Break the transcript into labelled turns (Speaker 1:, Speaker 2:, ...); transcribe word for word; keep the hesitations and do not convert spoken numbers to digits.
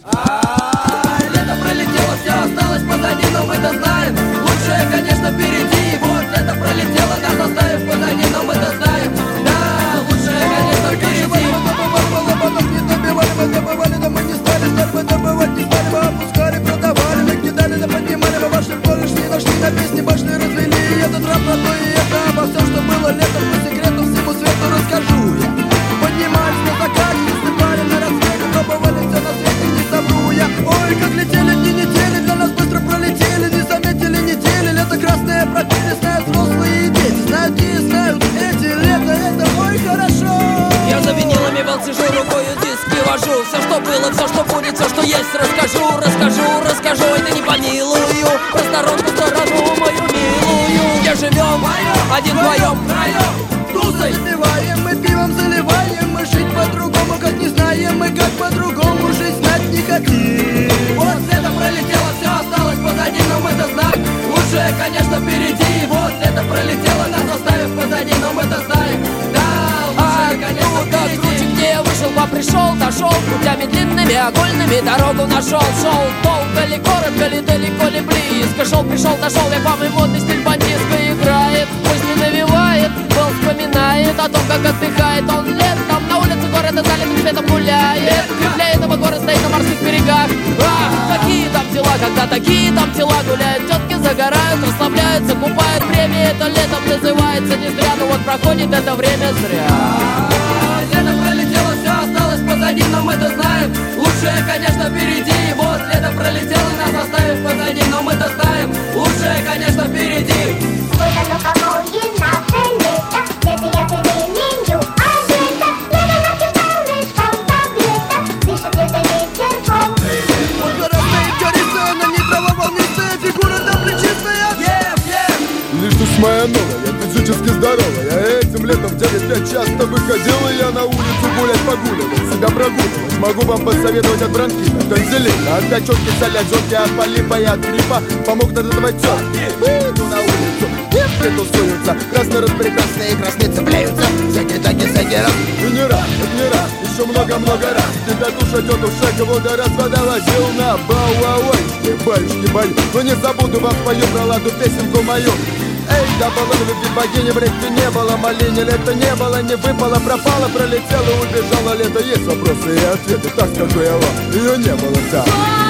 Speaker 1: Лето пролетело, все осталось позади, но мы-то знаем, лучшее, конечно, впереди. Вот лето пролетело, нас оставив позади, но мы-то знаем, да, лучшее, конечно, впереди.
Speaker 2: Не добивали, мы забывали, да мы не стали, стали мы добывать, не стали, мы опускали, продавали, мы кидали, да поднимали, мы ваши поле шли, нашли на песни, пошли, развели. И этот рэп про то и это, обо всем, что было летом, по секрету всему свету расскажу я. Поднимались на закате, не ступали на рассвете, пробовали все на свете, не совру я. Ой, как летели дни недели, для нас быстро пролетели, не заметили недели. Лето красное пропили, знают взрослые и дети, знают и знают эти. Лето, это ой, хорошо.
Speaker 1: Я за винилами был, сижу, рукою диски вожу. Все, что было, все, что будет, все, что есть, расскажу, расскажу, расскажу. И ты не помилую просторонку сторону мою милую. Где живем, один вдвоем, втроем, тусой
Speaker 2: Запиваем, мы пивом заливаем, мы жить по-другому, как не знаем, мы как по-другому жить знать не хотим.
Speaker 1: Вот лето пролетело, все осталось позади, но мы-то знаем, лучшее, конечно, впереди. Вот лето пролетело, нас оставив позади, но мы-то знаем, да, лучшее, конечно, впереди. Круче, где я вышел, попришел, дошел путями длинными, окольными, дорогу нашел. Шел долго ли, коротко ли, далеко ли, близко. Шел, пришел, дошел, я по моему модный стиль бандитско играет. Пусть не навевает, был вспоминает о том, как отдыхает он летом. На улице города залитым светом гуляет. Для этого город стоит на морских берегах. Ах, какие там дела, когда такие там тела гуляют. Тетки загорают, расслабляются, купают. Время это летом называется не зря, но вот проходит это время зря. Лето пролетело, все осталось позади, но мы-то знаем, лучшее, конечно, впереди. Вот лето пролетело, нас оставив позади, но мы-то знаем, лучшее, конечно, впереди.
Speaker 3: Вот оно какое наше лето, лето я переменю, а лето, лето ночью солнышком таблета, дышит лето ветерком.
Speaker 2: Вот гора стоит гористая, на ней трава волнистая, фигура там плечистая.
Speaker 1: Yeah, yeah.
Speaker 4: Лишь душа моя новая, физически здоровая. Этим летом в девять лет часто выходил и я на улицу гулять, погуливать, себя прогуливать. Могу вам посоветовать от бронхита, тонзиллита, от качетки, солять, жёлтки, от полипа и от гриппа. Помог надавать тётки. Выйду на улицу, девки тусуются, красно-распрекрасные красные цепляются. Всякие таки, всякий раз. И не раз, это не раз, еще много-много раз. Тебя душа, тетушка, кого-то раз водовозил на бауауэйске, баюшки, баю. Но не забуду вам спою про ладу песенку мою. Эй, да было любви богини, в реке не было малини. Лето не было, не выпало, пропало, пролетело, убежало лето. Есть вопросы и ответы, так скажу я вам, ее не было, да.